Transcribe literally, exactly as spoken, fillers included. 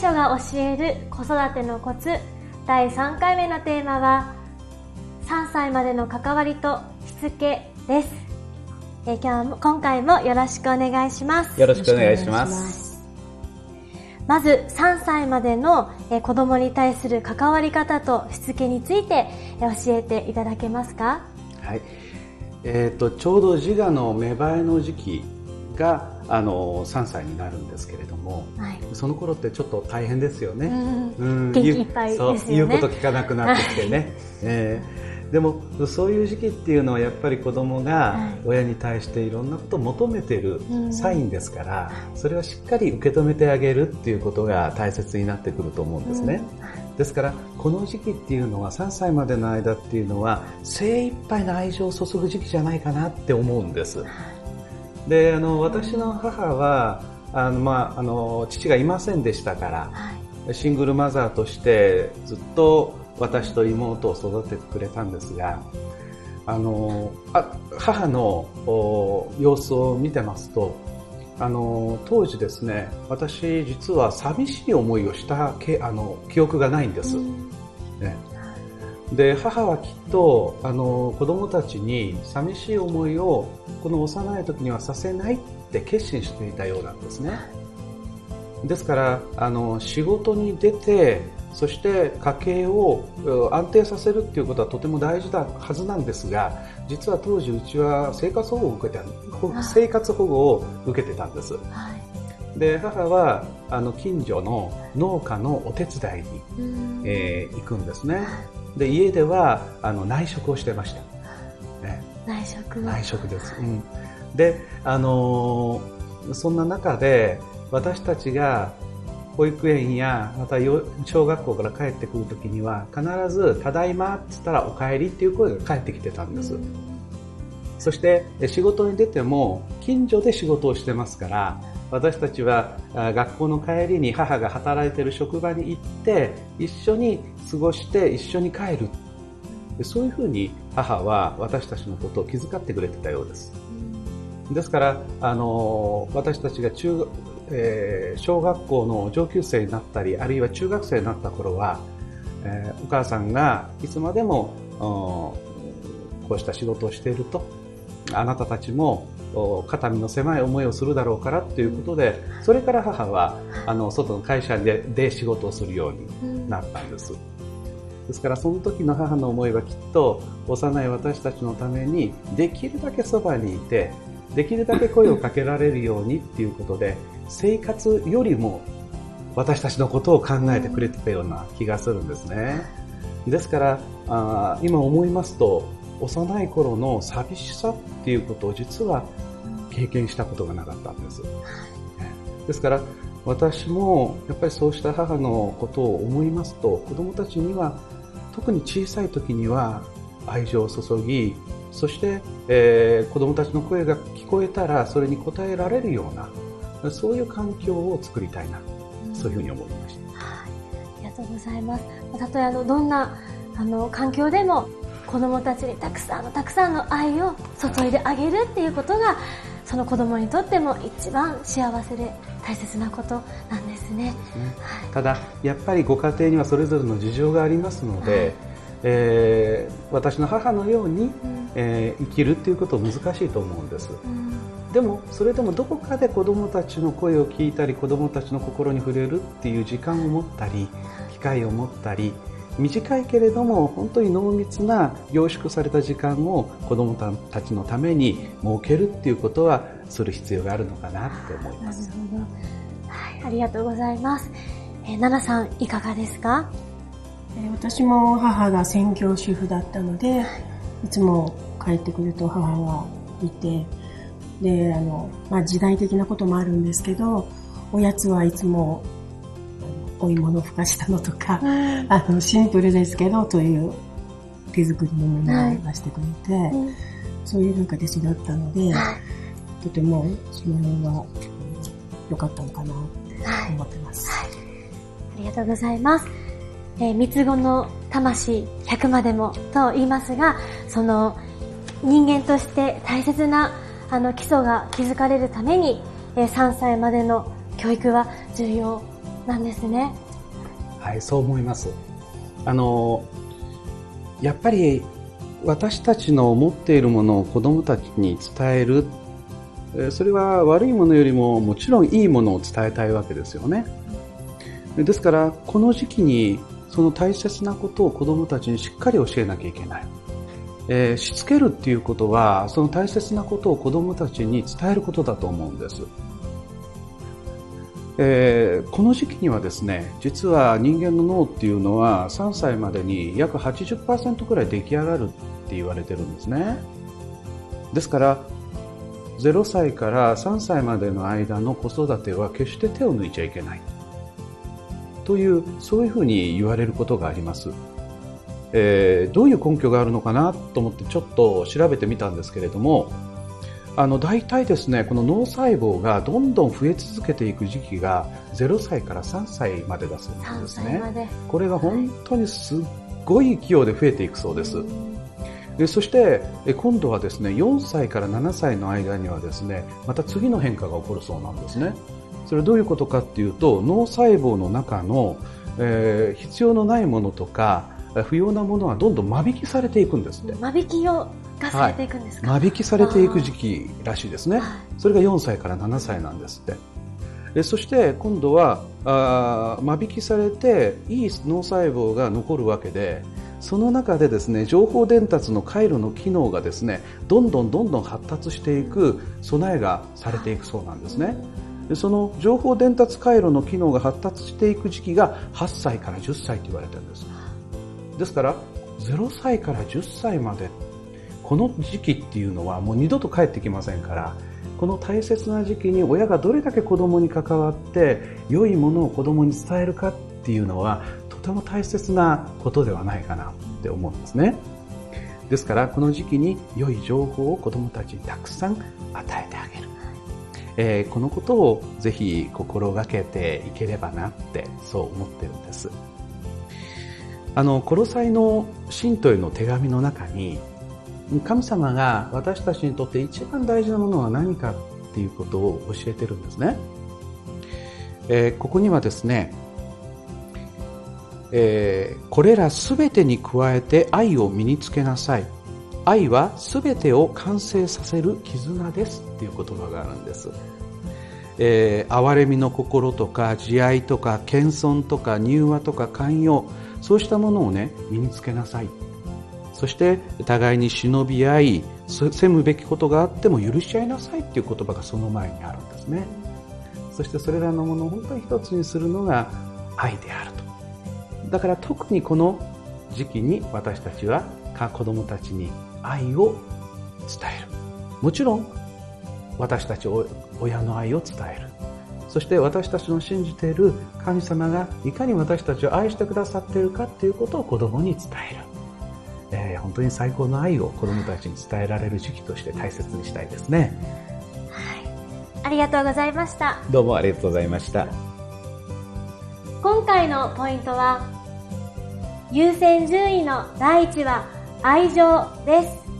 書が教える子育てのコツだいさんかいめのテーマはさんさいまでの関わりとしつけです。えー、今日も今回もよろしくお願いします。 よろしくお願いします。 まずさんさいまでの、えー、子供に対する関わり方としつけについて、えー、教えていただけますか？ はい、えーと、ちょうど自我の芽生えの時期があのさんさいになるんですけれども、はい、その頃ってちょっと大変ですよね。 うん、元気いっぱいですよね。 そう言うこと聞かなくなってきてね、はい、えー、でもそういう時期っていうのはやっぱり子供が親に対していろんなことを求めているサインですから、うん、それをしっかり受け止めてあげるっていうことが大切になってくると思うんですね。うん、ですからこの時期っていうのはさんさいまでの間っていうのは精一杯の愛情を注ぐ時期じゃないかなって思うんです。で、あの私の母はあの、まあ、あの父がいませんでしたから、はい、シングルマザーとしてずっと私と妹を育ててくれたんですが、あのあ母の様子を見てますと、あの当時ですね、私実は寂しい思いをしたけあの記憶がないんです、ね。で、母はきっとあの子供たちに寂しい思いをこの幼い時にはさせないって決心していたようなんですね。ですからあの仕事に出て、そして家計を安定させるっていうことはとても大事だはずなんですが、実は当時うちは生活保護を受けて生活保護を受けてたんです。はい、で、母はあの近所の農家のお手伝いに、えー、行くんですね。で、家ではあの内職をしてました、ね、 内職内職です、うん、で、あのー、そんな中で私たちが保育園やまた小学校から帰ってくるときには必ずただいまって言ったらお帰りっていう声が返ってきてたんです。そして仕事に出ても近所で仕事をしてますから、私たちは学校の帰りに母が働いている職場に行って一緒に過ごして一緒に帰る、そういうふうに母は私たちのことを気遣ってくれてたようです。ですからあの私たちが中、えー、小学校の上級生になったり、あるいは中学生になった頃は、えー、お母さんがいつまでもこうした仕事をしているとあなたたちも肩身の狭い思いをするだろうからということで、それから母はあの外の会社で、で仕事をするようになったんです。ですからその時の母の思いはきっと幼い私たちのためにできるだけそばにいて、できるだけ声をかけられるようにっていうことで、生活よりも私たちのことを考えてくれてたような気がするんですね。ですからあ今思いますと、幼い頃の寂しさっていうことを実は経験したことがなかったんです。ですから私もやっぱりそうした母のことを思いますと、子供たちには特に小さい時には愛情を注ぎ、そして、えー、子供たちの声が聞こえたらそれに応えられるような、そういう環境を作りたいな、うん、そういうふうに思いました。 はい、ありがとうございます。たとえあのどんなあの環境でも子供たちにたくさんのたくさんの愛を注いであげるっていうことが、その子供にとっても一番幸せで大切なことなんですね。はい、 ただやっぱりご家庭にはそれぞれの事情がありますので、はい、えー、私の母のように、うん、えー、生きるっていうことは難しいと思うんです。うん、でもそれでもどこかで子供たちの声を聞いたり、子供たちの心に触れるっていう時間を持ったり、機会を持ったり、短いけれども本当に濃密な凝縮された時間を子どもたちのために設けるっていうことはする必要があるのかなって思います。 なるほど、はい、ありがとうございます。えー、奈々さんいかがですか？ えー、私も母が専業主婦だったので、いつも帰ってくると母はいて、であの、まあ、時代的なこともあるんですけど、おやつはいつもお芋のふかしたのとか、うん、あのシンプルですけどという手作りのものを出してくれて、はい、うん、そういう文化で育ったので、はい、とてもその辺は良かったのかなって思ってます。はいはい、 ありがとうございます。えー、三つ子の魂ひゃくまでもと言いますが、その人間として大切なあの基礎が築かれるために、えー、さんさいまでの教育は重要なんですね。 はい、そう思います。あの、やっぱり私たちの持っているものを子供たちに伝える、それは悪いものよりももちろんいいものを伝えたいわけですよね。ですからこの時期にその大切なことを子供たちにしっかり教えなきゃいけない。えー、しつけるっていうことはその大切なことを子供たちに伝えることだと思うんです。えー、この時期にはですね、実は人間の脳っていうのはさんさいまでに約 はちじゅっパーセント くらい出来上がるって言われてるんですね。ですからゼロさいからさんさいまでの間の子育ては決して手を抜いちゃいけないという、そういうふうに言われることがあります。えー、どういう根拠があるのかなと思ってちょっと調べてみたんですけれども、あの大体ですね、この脳細胞がどんどん増え続けていく時期がゼロさいからさんさいまでだそうなんですね。これが本当にすっごい勢いで増えていくそうです。でそして今度はですね、よんさいからななさいの間にはですね、また次の変化が起こるそうなんですね。それはどういうことかっていうと、脳細胞の中の、えー、必要のないものとか不要なものはどんどん間引きされていくんですって。 間引きをがされていくんですか？ はい、間引きされていく時期らしいですね。それがよんさいからななさいなんですって。でそして今度はあ間引きされていい脳細胞が残るわけで、その中でですね、情報伝達の回路の機能がですね、どんどんどんどん発達していく備えがされていくそうなんですね。でその情報伝達回路の機能が発達していく時期がはっさいからじゅっさいと言われてるんです。ですからゼロさいからじゅっさいまで、この時期っていうのはもう二度と帰ってきませんから、この大切な時期に親がどれだけ子供に関わって良いものを子供に伝えるかっていうのはとても大切なことではないかなって思うんですね。ですからこの時期に良い情報を子供たちにたくさん与えてあげる、えー、このことをぜひ心がけていければなってそう思ってるんです。あのコロサイの信徒への手紙の中に、神様が私たちにとって一番大事なものは何かっていうことを教えてるんですね。えー、ここにはですね、えー、これらすべてに加えて愛を身につけなさい。愛はすべてを完成させる絆ですっていう言葉があるんです。えー、憐れみの心とか慈愛とか謙遜とか柔和とか寛容、そうしたものをね、身につけなさい。そして互いに忍び合い、責むべきことがあっても許し合いなさいっていう言葉がその前にあるんですね。そしてそれらのものを本当に一つにするのが愛であると。だから特にこの時期に私たちは子供たちに愛を伝える。もちろん私たち親の愛を伝える。そして私たちの信じている神様がいかに私たちを愛してくださっているかということを子供に伝える。えー、本当に最高の愛を子供たちに伝えられる時期として大切にしたいですね。 はい、ありがとうございました。 どうもありがとうございました。 今回のポイントは、優先順位の第一は愛情です。